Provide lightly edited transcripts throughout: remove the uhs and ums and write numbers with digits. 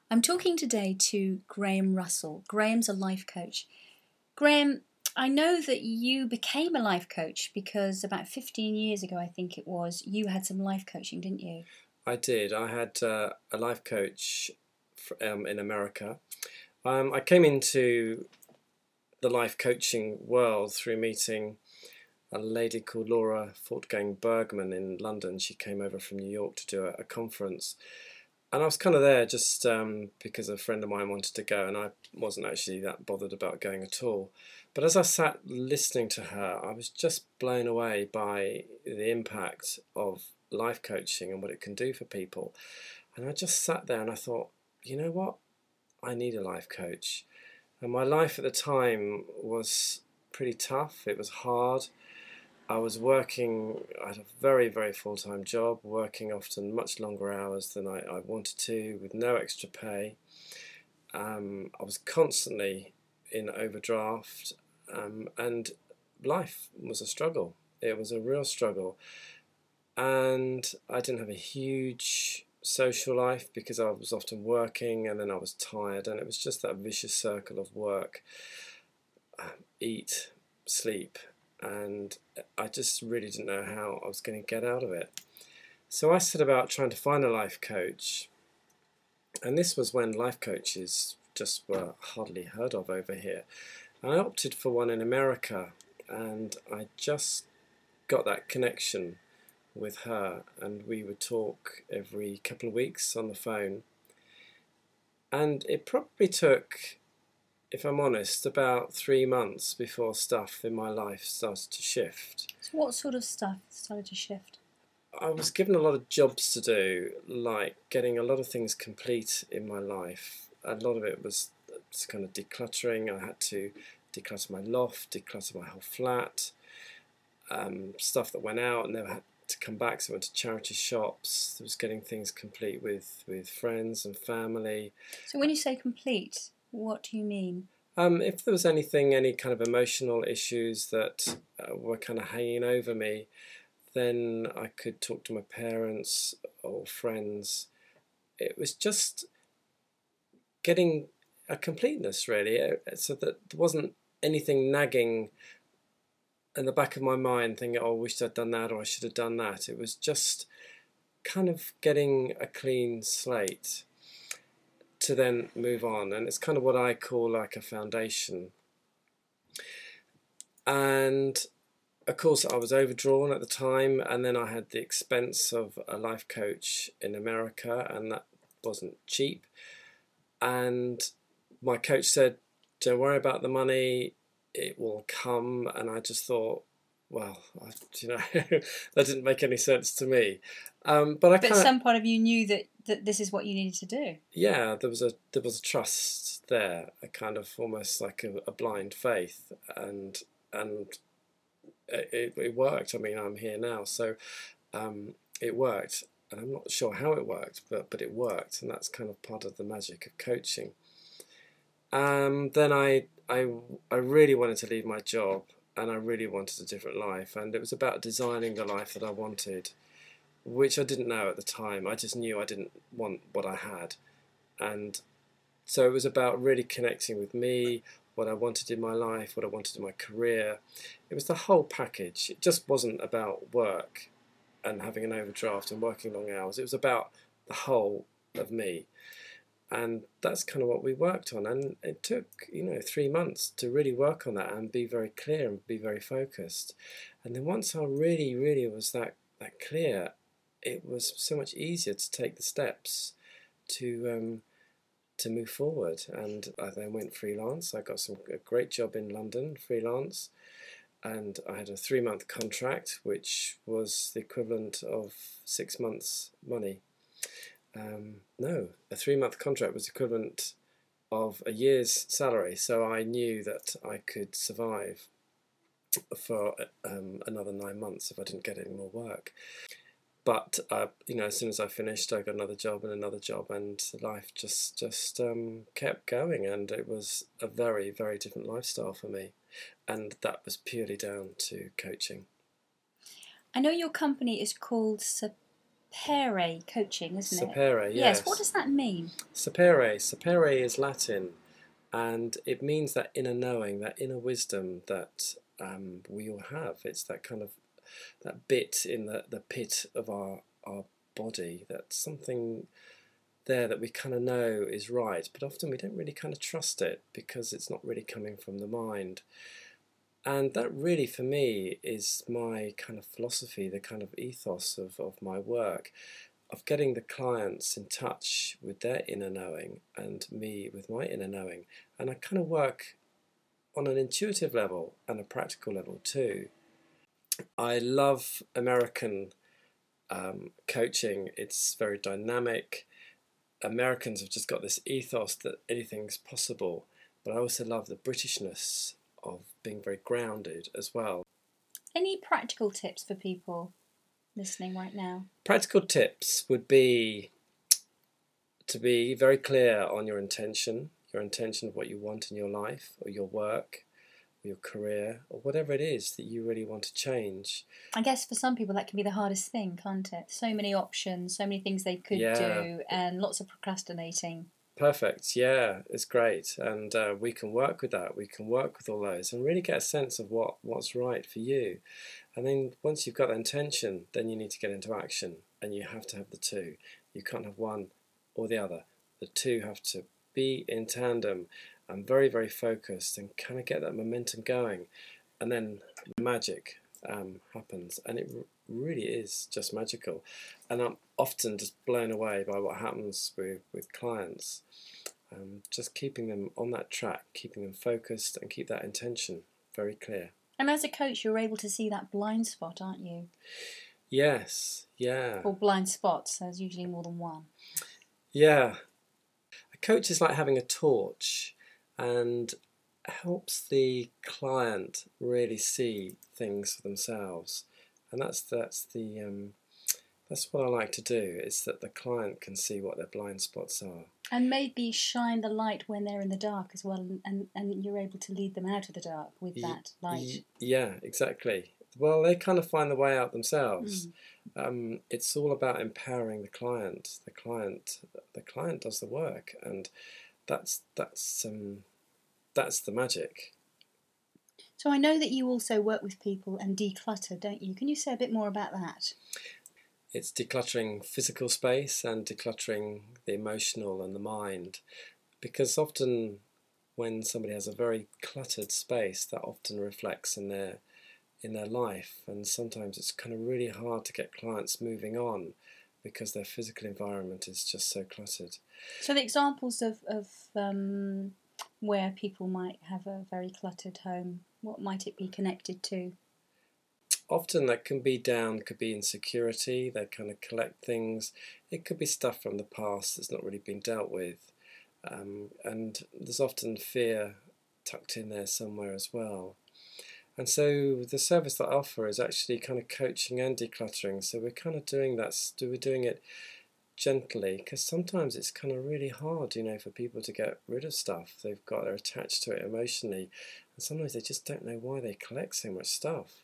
I'm talking today to Graham Russell. Graham's a life coach. Graham, I know that you became a life coach because about 15 years ago, I think it was, you had some life coaching, didn't you? I did. I had a life coach in America. I came into the life coaching world through meeting a lady called Laura Fortgang Bergman in London. She came over from New York to do a conference. And I was kind of there just because a friend of mine wanted to go, and I wasn't actually that bothered about going at all. But as I sat listening to her, I was just blown away by the impact of life coaching and what it can do for people. And I just sat there and I thought, you know what? I need a life coach. And my life at the time was pretty tough. It was hard. I was working at a very, very full-time job, working often much longer hours than I wanted to, with no extra pay. I was constantly in overdraft, and life was a struggle. It was a real struggle. And I didn't have a huge social life because I was often working and then I was tired, and it was just that vicious circle of work, eat, sleep, and I just really didn't know how I was going to get out of it. So I set about trying to find a life coach, and this was when life coaches just were hardly heard of over here. And I opted for one in America, and I just got that connection with her, and we would talk every couple of weeks on the phone. And it probably took, if I'm honest, about 3 months before stuff in my life started to shift. So what sort of stuff started to shift? I was given a lot of jobs to do, like getting a lot of things complete in my life. A lot of it was kind of decluttering. I had to declutter my loft, declutter my whole flat, stuff that went out and never had to come back. So I went to charity shops. I was getting things complete with friends and family. So when you say complete, what do you mean? If there was anything, any kind of emotional issues that were kind of hanging over me, then I could talk to my parents or friends. It was just getting a completeness, really, so that there wasn't anything nagging in the back of my mind thinking, oh, I wished I'd done that or I should have done that. It was just kind of getting a clean slate to then move on. And it's kind of what I call like a foundation. And of course, I was overdrawn at the time, and then I had the expense of a life coach in America, and that wasn't cheap. And my coach said, don't worry about the money, it will come. And I just thought, well, that didn't make any sense to me. But some part of you knew that this is what you needed to do. Yeah, there was a trust there, a kind of almost like a blind faith, and it worked. I mean, I'm here now, so it worked, and I'm not sure how it worked, but it worked, and that's kind of part of the magic of coaching. Then I really wanted to leave my job, and I really wanted a different life, and it was about designing the life that I wanted, which I didn't know at the time. I just knew I didn't want what I had, and so it was about really connecting with me, what I wanted in my life, what I wanted in my career. It was the whole package. It just wasn't about work and having an overdraft and working long hours. It was about the whole of me. And that's kind of what we worked on. And it took, 3 months to really work on that and be very clear and be very focused. And then once I really, really was that clear, it was so much easier to take the steps to move forward. And I then went freelance. I got a great job in London, freelance, and I had a 3-month contract, which was the equivalent of 6 months' money. No, a 3-month contract was equivalent of a year's salary, so I knew that I could survive for another 9 months if I didn't get any more work. But as soon as I finished, I got another job, and life just kept going, and it was a very, very different lifestyle for me, and that was purely down to coaching. I know your company is called Sapere coaching, isn't it? Sapere, Yes. What does that mean? Sapere is Latin, and it means that inner knowing, that inner wisdom that we all have. It's that kind of that bit in the pit of our body, that's something there that we kind of know is right, but often we don't really kind of trust it because it's not really coming from the mind. And that really, for me, is my kind of philosophy, the kind of ethos of my work, of getting the clients in touch with their inner knowing and me with my inner knowing. And I kind of work on an intuitive level and a practical level too. I love American coaching. It's very dynamic. Americans have just got this ethos that anything's possible, but I also love the Britishness of being very grounded as well. Any practical tips for people listening right now? Practical tips would be to be very clear on your intention of what you want in your life or your work or your career or whatever it is that you really want to change. I guess for some people that can be the hardest thing, can't it? So many options, so many things they could do, and lots of procrastinating. Perfect, yeah, it's great, and we can work with that. We can work with all those and really get a sense of what's right for you. And then once you've got that intention, then you need to get into action, and you have to have the two. You can't have one or the other. The two have to be in tandem and very, very focused and kind of get that momentum going, and then magic happens, and it really is just magical. And I'm often just blown away by what happens with clients. Just keeping them on that track, keeping them focused, and keep that intention very clear. And as a coach, you're able to see that blind spot, aren't you? Yes, yeah. Or blind spots, there's usually more than one. Yeah. A coach is like having a torch and helps the client really see things for themselves. And that's what I like to do, is that the client can see what their blind spots are. And maybe shine the light when they're in the dark as well, and you're able to lead them out of the dark with that light. Yeah, exactly. Well, they kind of find the way out themselves. It's all about empowering the client. The client does the work, and that's the magic. So I know that you also work with people and declutter, don't you? Can you say a bit more about that? It's decluttering physical space and decluttering the emotional and the mind, because often when somebody has a very cluttered space, that often reflects in their life, and sometimes it's kind of really hard to get clients moving on because their physical environment is just so cluttered. So the examples of where people might have a very cluttered home, what might it be connected to? Often that could be insecurity. They kind of collect things. It could be stuff from the past that's not really been dealt with. And there's often fear tucked in there somewhere as well. And so the service that I offer is actually kind of coaching and decluttering. So we're kind of doing that. We're doing it gently, because sometimes it's kind of really hard, for people to get rid of stuff. They're attached to it emotionally, and sometimes they just don't know why they collect so much stuff.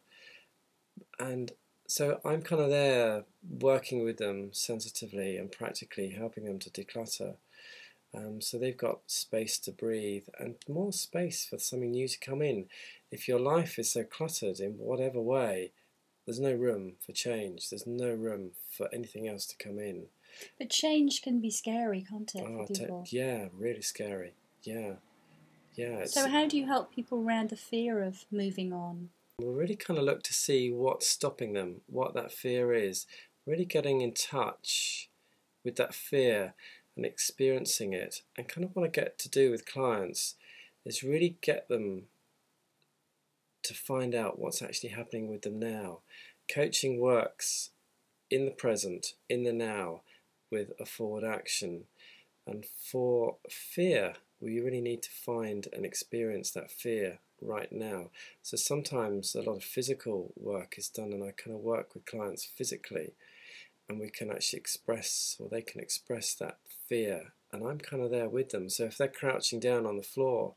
And so I'm kind of there working with them sensitively and practically, helping them to declutter. So they've got space to breathe and more space for something new to come in. If your life is so cluttered in whatever way, there's no room for change. There's no room for anything else to come in. But change can be scary, can't it, for people? Yeah, really scary. Yeah. So how do you help people around the fear of moving on? We really kind of look to see what's stopping them, what that fear is. Really getting in touch with that fear and experiencing it. And kind of what I get to do with clients is really get them to find out what's actually happening with them now. Coaching works in the present, in the now, with a forward action. And for fear, we really need to find and experience that fear right now. So sometimes a lot of physical work is done, and I kind of work with clients physically, and we can actually express, or they can express, that fear, and I'm kind of there with them. So if they're crouching down on the floor,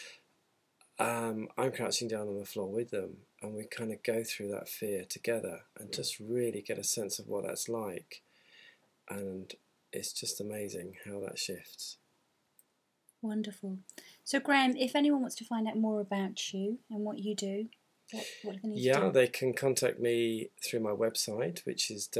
I'm crouching down on the floor with them, and we kind of go through that fear together and just really get a sense of what that's like. and it's just amazing how that shifts. Wonderful. So, Graham, if anyone wants to find out more about you and what you do, what do they need to do? They can contact me through my website, which is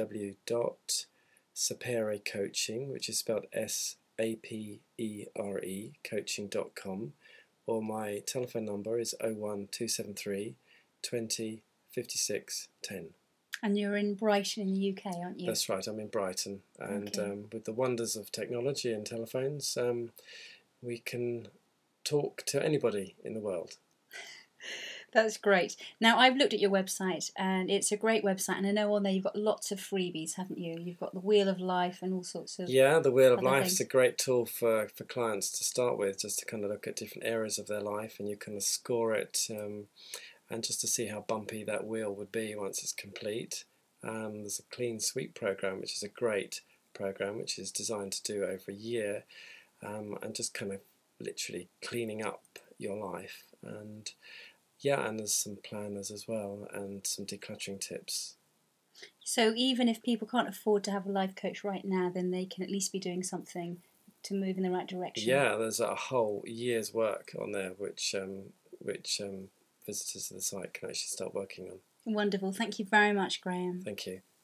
www.saperecoaching, which is spelled SAPERE, coaching.com, or my telephone number is 01273 20 56 10. And you're in Brighton in the UK, aren't you? That's right, I'm in Brighton. And Okay. with the wonders of technology and telephones, we can talk to anybody in the world. That's great. Now, I've looked at your website, and it's a great website, and I know on there you've got lots of freebies, haven't you? You've got the Wheel of Life and all sorts of... Yeah, the Wheel of other Life things. is a great tool for clients to start with, just to kind of look at different areas of their life, and you kind of score it, and just to see how bumpy that wheel would be once it's complete. There's a Clean Sweep program, which is a great program, which is designed to do over a year, and just kind of literally cleaning up your life. And there's some planners as well, and some decluttering tips. So even if people can't afford to have a life coach right now, then they can at least be doing something to move in the right direction. Yeah, there's a whole year's work on there, which visitors to the site can actually start working on. Wonderful. Thank you very much, Graham. Thank you.